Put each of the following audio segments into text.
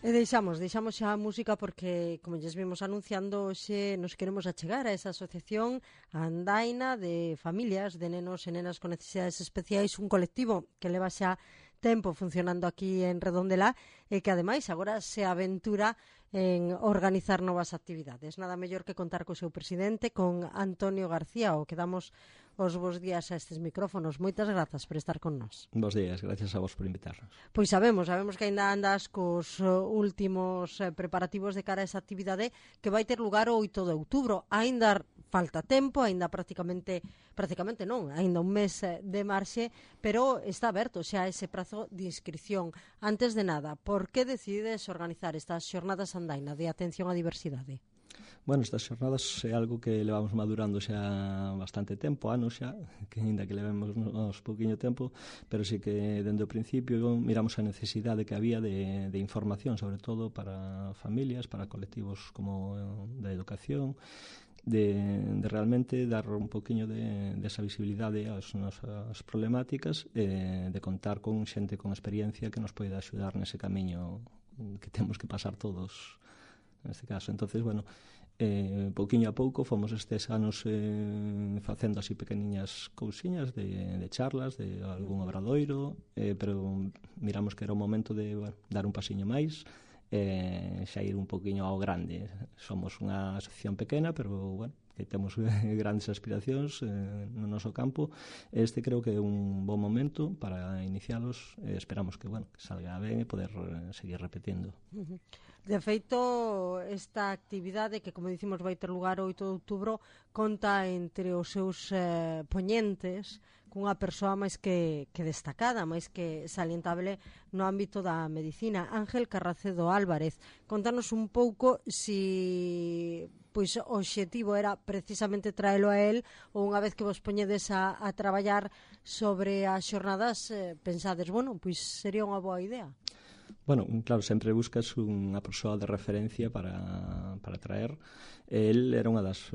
E deixamos xa a música porque, como lles vimos anunciando, hoxe nos queremos achegar a esa asociación a Andaina de familias de nenos e nenas con necesidades especiais, un colectivo que leva xa tempo funcionando aquí en Redondela e que ademais agora se aventura en organizar novas actividades. Nada mellor que contar co seu presidente, con Antonio García, o que damos os bons días a estes micrófonos. Moitas grazas por estar con nós. Bos días, gracias a vos por invitarnos. Pois sabemos que ainda andas cos últimos preparativos de cara a esa actividade que vai ter lugar o 8 de outubro. Ainda falta tempo, ainda prácticamente non, ainda un mes de marxe, pero está aberto xa ese prazo de inscripción. Antes de nada, por que decides organizar estas xornadas Andaina de atención á diversidade? Bueno, estas xornadas é algo que levamos madurando xa bastante tempo, anos xa, que ainda que levemos nos pouquiño tempo, pero sí que dende o principio miramos a necesidade que había de información, sobre todo para familias, para colectivos como da educación, de realmente dar un poquinho de esa visibilidade ás nosas problemáticas, de contar con xente con experiencia que nos poida axudar nese camiño que temos que pasar todos neste caso. Entonces, bueno, pouquiño a pouco fomos estes anos facendo así pequeniñas cousiñas de charlas, de algún obradoiro, pero miramos que era o momento de dar un pasiño máis, xa ir un poquinho ao grande. Somos unha asociación pequena, pero, bueno, que temos grandes aspiracións no noso campo. Este creo que é un bon momento para inicialos. Esperamos que, bueno, que salga ben e poder seguir repetindo. De feito, esta actividade que, como dicimos, vai ter lugar o 8 de outubro, conta entre os seus poñentes cunha persoa máis que destacada, máis que salientable no ámbito da medicina, Ángel Carracedo Álvarez. Contanos un pouco si pois o obxectivo era precisamente traelo a él ou unha vez que vos poñedes a traballar sobre as xornadas pensades, bueno, pois sería unha boa idea. Bueno, claro, sempre buscas unha persoa de referencia para traer. El era unha das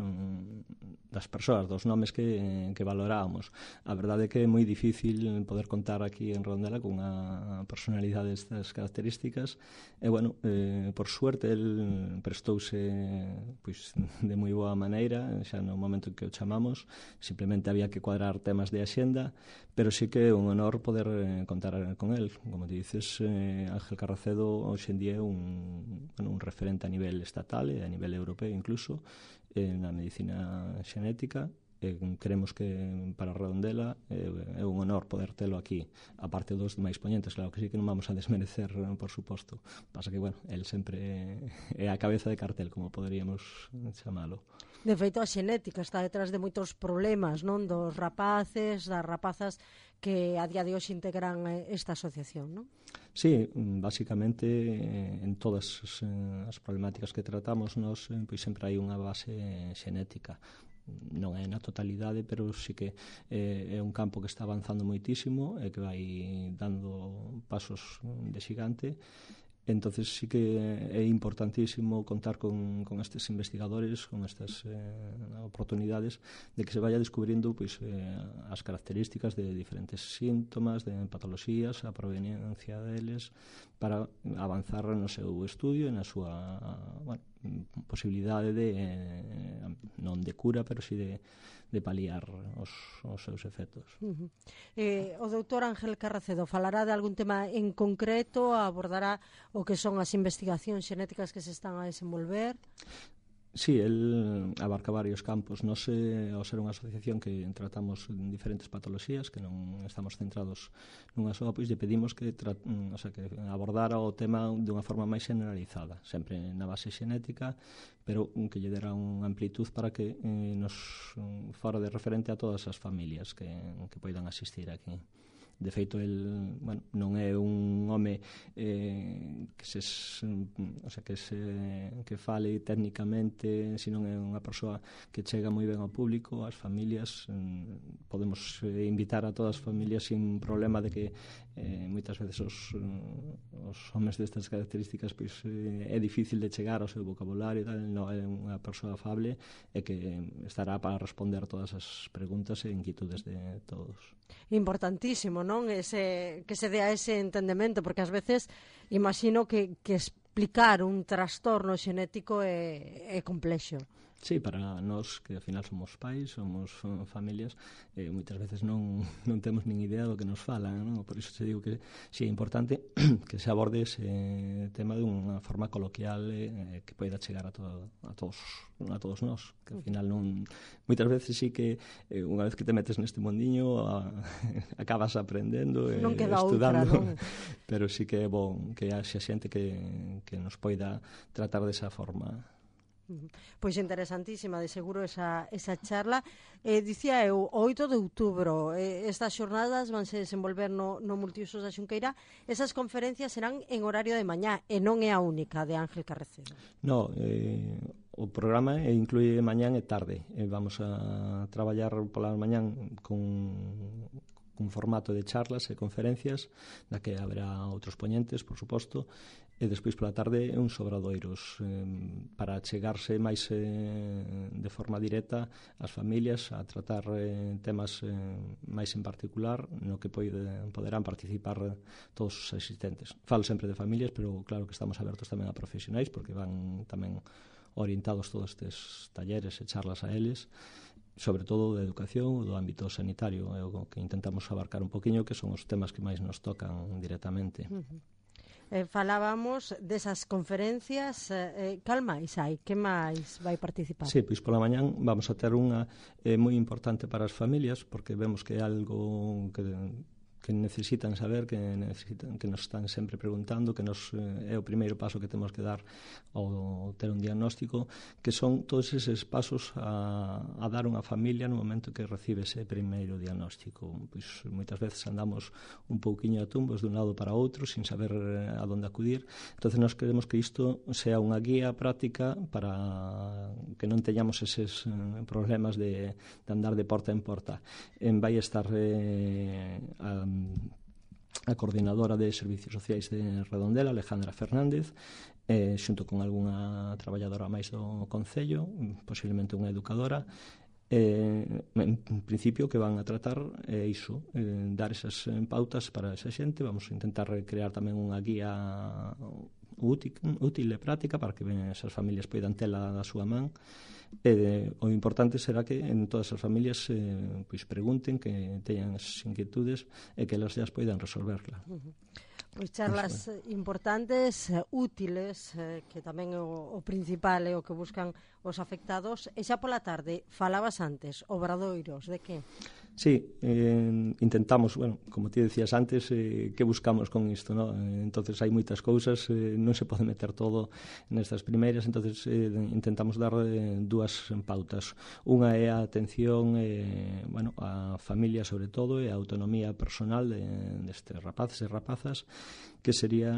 persoas, dos nomes que valorábamos. A verdade é que é moi difícil poder contar aquí en Redondela con unha personalidade destas características. E, bueno, por suerte, el prestouse pois, de moi boa maneira, xa no momento en que o chamamos. Simplemente había que cuadrar temas de axenda, pero sí que é un honor poder contar con el. Como te dices, Ángel Carracedo hoxe en día é un referente a nivel estatal e a nivel europeo incluso na medicina xenética. Creemos que para Redondela é un honor poder telo aquí, aparte dos máis poñentes. Claro que sí que non vamos a desmerecer, por suposto. Pasa que, bueno, el sempre é a cabeza de cartel, como poderíamos chamalo. De feito, a xenética está detrás de moitos problemas, non? Dos rapaces, das rapazas que a día de hoxe integran esta asociación, non? Sí, basicamente en todas as problemáticas que tratamos nós, pois sempre hai unha base xenética. Non é na totalidade, pero sí que é un campo que está avanzando moitísimo e que vai dando pasos de xigante. Entonces sí que é importantísimo contar con estes investigadores, con estas oportunidades de que se vaya descubrindo pois, as características de diferentes síntomas, de patologías, a proveniencia deles, para avanzar no seu estudio e na súa posibilidade de non de cura, pero si de paliar os seus efectos. O doutor Ángel Carracedo falará de algún tema en concreto, abordará o que son as investigacións xenéticas que se están a desenvolver? Sí, el abarca varios campos. Nós, ao ser unha asociación que tratamos diferentes patoloxías, que non estamos centrados nunha soa, pois lle pedimos que abordara o tema dunha forma máis generalizada, sempre na base xenética, pero que lle dera unha amplitud para que nos fora de referente a todas as familias que poidan asistir aquí. De feito, el, bueno, non é un home que fale técnicamente, senón é unha persoa que chega moi ben ao público, ás familias. Podemos invitar a todas as familias sin problema de que moitas veces os homes destas características pois é difícil de chegar ao seu vocabulario, tal. Non é unha persoa afable e que estará para responder todas as preguntas e inquietudes de todos. Importantísimo, non? Que se dea ese entendemento, porque ás veces imagino que explicar un trastorno xenético é complexo. Sí, para nós, que ao final somos pais, somos familias, moitas veces non temos nin idea do que nos falan, non? Por iso se digo que si é importante que se aborde ese tema dunha forma coloquial que poida chegar a todos nós, que ao final non... Moitas veces sí que unha vez que te metes neste mundiño acabas aprendendo e estudando, outra, non? Pero sí que é bon que haxa xente que nos poida tratar desa forma. Pois interesantísima, de seguro, esa charla. Dicía eu, o 8 de outubro, estas xornadas vanse desenvolver no Multiusos da Xunqueira. Esas conferencias serán en horario de mañá, e non é a única de Ángel Carrecedo. No, o programa inclúe mañán e tarde. Vamos a traballar pola mañán con formato de charlas e conferencias, na que haberá outros poñentes, por suposto, e despois pola tarde uns obradoiros para chegarse máis de forma directa ás familias a tratar temas máis en particular no que poderán participar todos os asistentes. Falo sempre de familias, pero claro que estamos abertos tamén a profesionais, porque van tamén orientados todos estes talleres e charlas a eles, sobre todo de educación ou do ámbito sanitario, é o que intentamos abarcar un poquinho, que son os temas que máis nos tocan directamente. Falábamos desas conferencias, cal máis hai? Que máis vai participar? Sí, pois pola mañán vamos a ter unha moi importante para as familias, porque vemos que é algo que necesitan saber, que nos están sempre preguntando, que é o primeiro paso que temos que dar ao ter un diagnóstico, que son todos eses pasos a dar unha familia no momento que recibe ese primeiro diagnóstico. Pois moitas veces andamos un pouquiño a tumbos dun lado para outro sin saber a donde acudir. Entonces nós queremos que isto sea unha guía práctica para que non teñamos eses problemas de andar de porta en porta. Vai estar a coordinadora de Servicios Sociais de Redondela, Alejandra Fernández, xunto con algunha traballadora máis do Concello, posiblemente unha educadora. En principio que van a tratar é iso, dar esas pautas para esa xente. Vamos a intentar crear tamén unha guía útil e práctica para que esas familias poidan tela da súa man. O importante será que en todas as familias pois pregunten, que teñan as inquietudes e que elas as poidan resolverla. Pois charlas importantes, útiles, que tamén é o principal é o que buscan os afectados. E xa pola tarde, falabas antes, obradoiros, de que? Sí, intentamos, bueno, como ti decías antes, que buscamos con isto, ¿no? Entonces hai moitas cousas, non se pode meter todo nestas primeiras, entonces intentamos dar dúas pautas. Unha é a atención, bueno, a familia sobre todo, e a autonomía personal destes rapaces e rapazas, que sería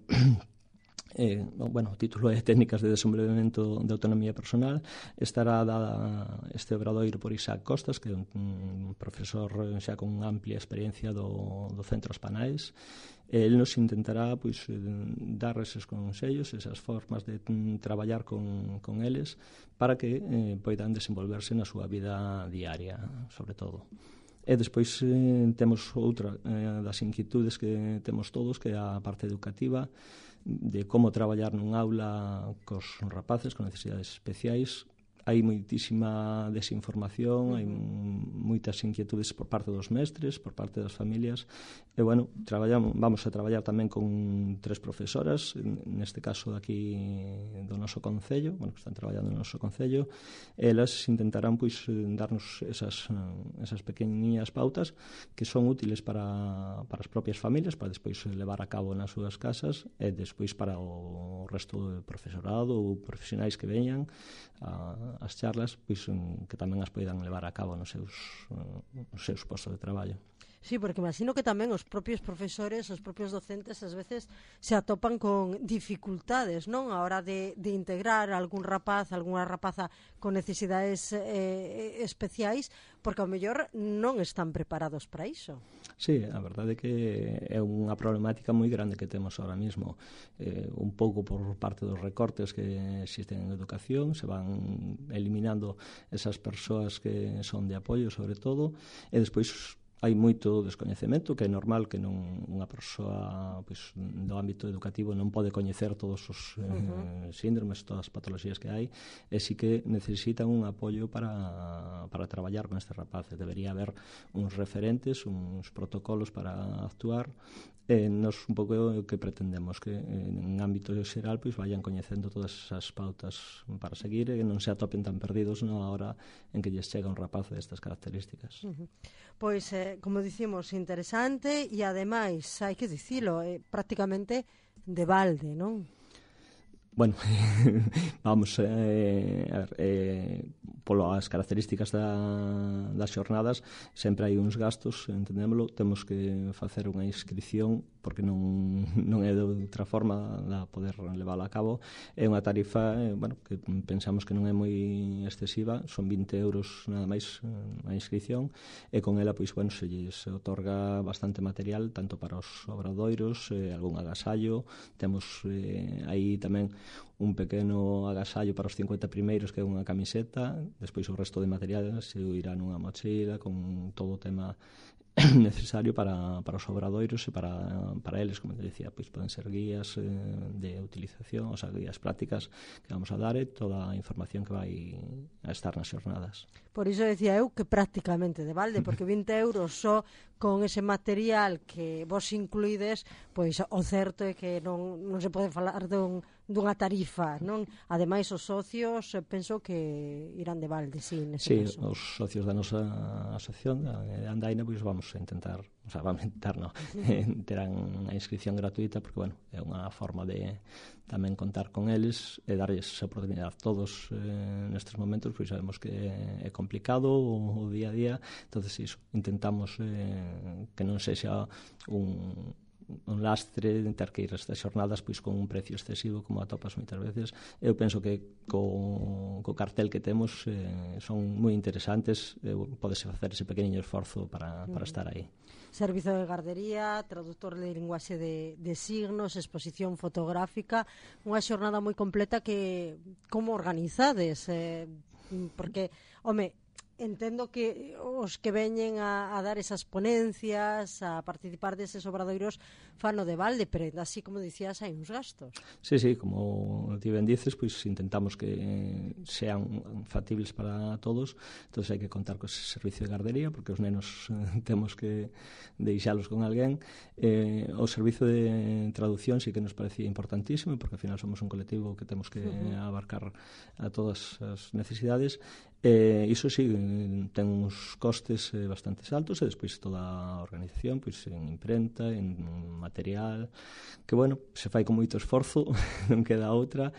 bueno, o título é Técnicas de desenvolvemento de autonomía personal. Estará dada este obradoiro por Isaac Costas, que é un profesor xa con amplia experiencia do Centro Aspanais. El nos intentará pois dar eses consellos, esas formas de traballar con eles para que poidan desenvolverse na súa vida diaria, sobre todo. E despois temos outra das inquietudes que temos todos, que é a parte educativa, de como traballar nun aula cos rapaces con necesidades especiais. Hai moitísima desinformación, hai moitas inquietudes por parte dos mestres, por parte das familias, e, bueno, vamos a traballar tamén con 3 profesoras, neste caso daqui do noso concello, bueno, que están traballando no noso concello. Elas intentarán, pois, darnos esas pequeniñas pautas que son útiles para as propias familias, para despois levar a cabo nas súas casas, e despois para o resto do profesorado ou profesionais que veñan as charlas, pois que tamén as poidan levar a cabo nos seus postos de traballo. Sí, porque imagino que tamén os propios profesores, os propios docentes, ás veces se atopan con dificultades, non? A hora de integrar algún rapaz, algunha rapaza con necesidades especiais, porque ao mellor non están preparados para iso. Sí, a verdade é que é unha problemática moi grande que temos ahora mismo, un pouco por parte dos recortes que existen en educación, se van eliminando esas persoas que son de apoio, sobre todo, e despois hai moito descoñecemento, que é normal que non unha persoa pois, do ámbito educativo non pode coñecer todos os síndromes, todas as patologías que hai, e si que necesitan un apoio para traballar con estes rapaces. Debería haber uns referentes, uns protocolos para actuar, e nos un pouco o que pretendemos, que en ámbito xeral pois vayan coñecendo todas as pautas para seguir e non se atopen tan perdidos na hora en que lles chega un rapaz destas características. Pois, como dicimos, interesante e ademais, hai que dicilo, prácticamente de balde, non? Bueno, vamos, a ver, polas características das xornadas sempre hai uns gastos, entendémolo, temos que facer unha inscripción porque non é de outra forma de poder levála a cabo. É unha tarifa, bueno, que pensamos que non é moi excesiva, son 20 euros nada máis a inscripción, e con ela, pois, bueno, se lles otorga bastante material, tanto para os obradoiros, algún agasallo, temos aí tamén un pequeno agasallo para os 50 primeiros, que é unha camiseta, despois o resto de material se irá nunha mochila con todo o tema necesario para os obradoiros e para eles, como te decía, pois poden ser guías de utilización, o sea, guías prácticas que vamos a dar e toda a información que vai a estar nas xornadas. Por iso decía eu que prácticamente de balde, porque 20 euros só con ese material que vos incluídes, pois o certo é que non se pode falar dunha tarifa, non? Ademais, os socios penso que irán de balde, sí, nese caso. Sí, os socios da nosa asociación, da Andaina, pois vamos a intentar, o sea, vamos a intentar, non, terán a inscripción gratuita, porque, bueno, é unha forma de tamén contar con eles e darlles esa oportunidade. Todos nestes momentos, pois sabemos que é complicado o día a día, entonces iso, intentamos que non sexa un lastre ter que ir a estas xornadas pois con un precio excesivo como atopas moitas veces. Eu penso que co cartel que temos son moi interesantes, podese facer ese pequeniño esforzo para estar aí. Servizo de gardería, traductor de linguaxe de signos, exposición fotográfica, unha xornada moi completa que como organizades? Porque, home, entendo que os que veñen a dar esas ponencias, a participar deses obradoiros, fano de balde, pero así, como dicías, hai uns gastos. Sí, como ti ben dices, pois intentamos que sean factibles para todos, entón hai que contar co servicio de gardería, porque os nenos temos que deixalos con alguén. O servicio de traducción sí que nos parecía importantísimo, porque ao final somos un colectivo que temos que abarcar a todas as necesidades. Iso sí, ten uns costes bastante altos, e despois toda a organización, pois en imprenta, en material, que, bueno, se fai con moito esforzo, non queda outra.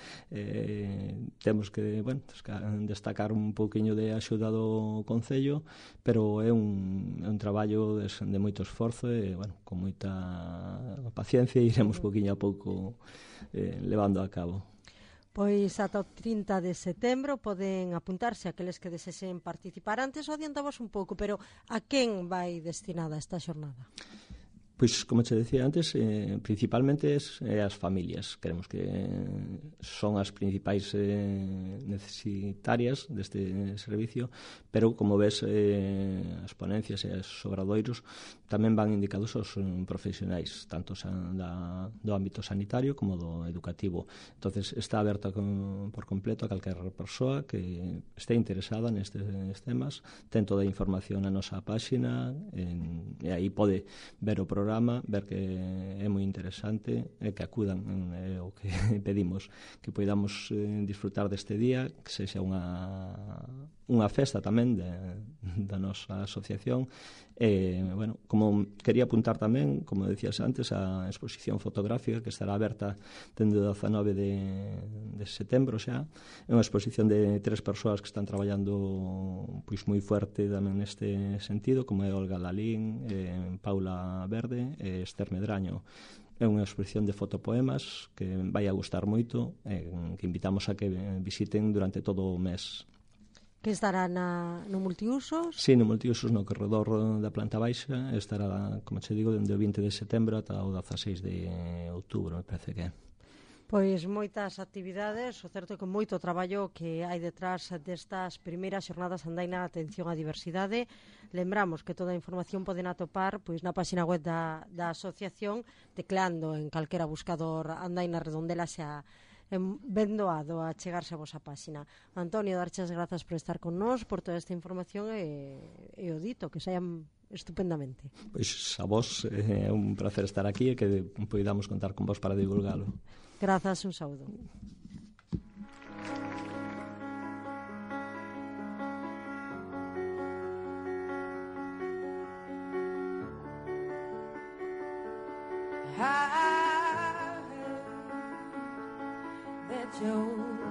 Temos que, bueno, destacar un pouquiño de axuda do Concello, pero é un traballo de moito esforzo e, bueno, con moita paciencia iremos pouquiño a pouco levando a cabo. Pois ata o 30 de setembro poden apuntarse aqueles que desexen participar. Antes o adiantamos un pouco, pero a quen vai destinada esta xornada? Pois, como te decía antes, principalmente as familias. Queremos que son as principais necesitarias deste servicio, pero, como ves, as ponencias e os obradoiros tamén van indicados aos profesionais, tanto do ámbito sanitario como do educativo. Entonces, está aberta por completo a calquer persoa que este interesada nestes temas. Ten toda a información na nosa páxina, e aí pode ver o programa, ver que é moi interesante, e que acudan, o que pedimos, que podamos disfrutar deste día, que sexa unha festa tamén da nosa asociación. Bueno, como quería apuntar tamén, como decías antes, a exposición fotográfica que estará aberta dende o 19 de setembro xa. É unha exposición de 3 persoas que están traballando pois moi fuerte tamén neste sentido, como é Olga Lalín, Paula Verde e Esther Medraño. É unha exposición de fotopoemas que vai a gustar moito, que invitamos a que visiten durante todo o mes. Que estará no multiusos? Sí, no multiusos, no corredor da planta baixa. Estará, como che digo, dende o 20 de setembro ata o 16 de outubro, me parece que é. Pois moitas actividades, o certo é que moito traballo que hai detrás destas primeiras xornadas Andaina Atención á Diversidade. Lembramos que toda a información poden atopar pois na página web da asociación, tecleando en calquera buscador Andaina Redondela xa ben doado a chegarse a vosa página. Antonio, darches grazas por estar con nós, por toda esta información e o dito, que saian estupendamente. Pois a vos é un placer estar aquí e que poidamos contar con vos para divulgalo. Grazas, un saúdo. I heard that you